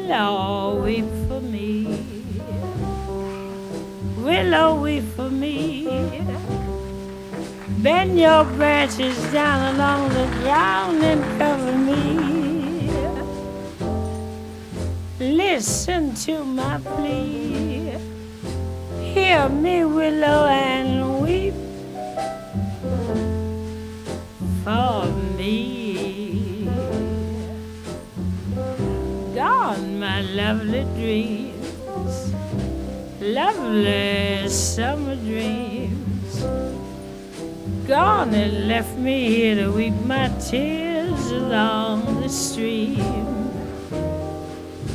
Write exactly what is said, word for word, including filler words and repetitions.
Willow, weep for me. Willow, weep for me. Bend your branches down along the ground and cover me. Listen to my plea. Hear me, willow, and weep for me. Gone my lovely dreams, lovely summer dreams. Gone and left me here to weep my tears along the stream.